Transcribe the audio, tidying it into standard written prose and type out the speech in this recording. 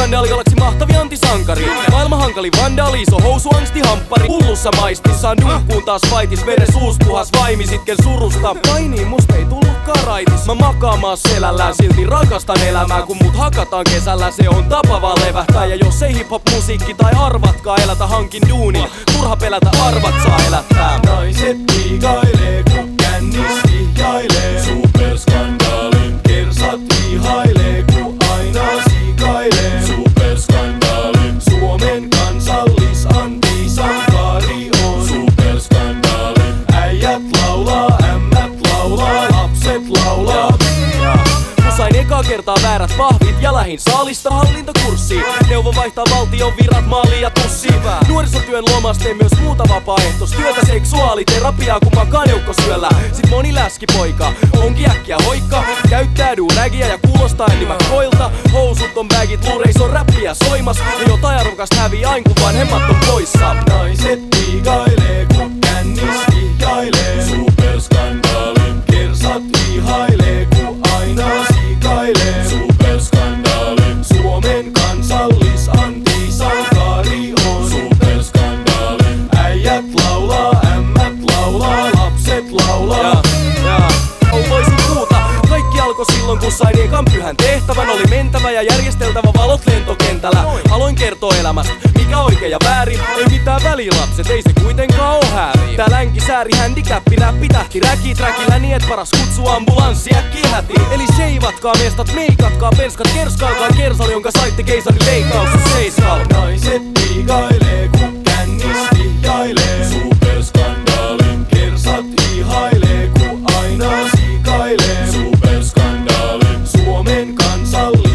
Skandaali galaksi mahtavi antisankari. Maailma hankali vandaali, iso housu angsti hamppari. Hullussa maistissaan dunkkuun taas vaitis. Veren suus puhas vaimi sitken surusta. Vai niin, musta ei tullutkaan raitis. Mä makaamaan selällään, silti rakastan elämää. Kun mut hakataan kesällä, se on tapa vaan levähtää. Ja jos ei hip-hop musiikki tai arvatkaa elätä, hankin duunin. Turha pelätä, arvat saa elättää. Naiset liigailee, kun kännis vihjailee. Superskandaalin kersat ihailee, kun aina siikailee. Superskandaalin Suomen kansallis-antisankari on. Superskandaalin äijät laulaa, ämmät laulaa, lapset laulaa. Sain ekaa kertaa väärät pahvit ja lähin saalista hallintokurssiin. Neuvo vaihtaa valtion virat maaliin ja tussiin. Nuorisotyön lomaste myös muuta vapaaehtoistyötä. Seksuaaliterapiaa kun makaan joukkosyöllä. Sit moni läskipoika onkin äkkiä hoikka. Käyttää duuragia ja kuulostaa enimmäkoilta. Housut on bagit, luureis on räppiä soimas. Ja jotain arvokasta hävii ain kun vanhemmat on poissa. Naiset liigailee, kun kännis vihjailee. Superskandaalin kersat ihailee, kun aina siikailee. Superskandaalin Suomen kansallis-antisankari on. Superskandaalin äijät laulaa, ämmät laulaa, lapset laulaa. Voisin puuta. Kaikki alkoi silloin kun sain ekan pyhän tehtävän. Oli mentävä ja järjesteltävä valot lentokentällä. Aloin kertoa elämästä, mikä oikein ja väärin. Ei mitään väliä lapset, ei se kuitenkaan oo hääviä. Tää länkisääri, handicappi, räppi, tähti, räki, träkillä niin et paras kutsua ambulanssi äkkiä hätiin. Eli seivatkaa mestat, meikatkaa perskat, kerskaalkaa kersal, jonka saitte keisarin leikkauksessa seiskal. Naiset liigailee, kun kännis vihjailee. Superskandaalin kersat ihailee, kun aina siikailee. Superskandaalin Suomen kansallis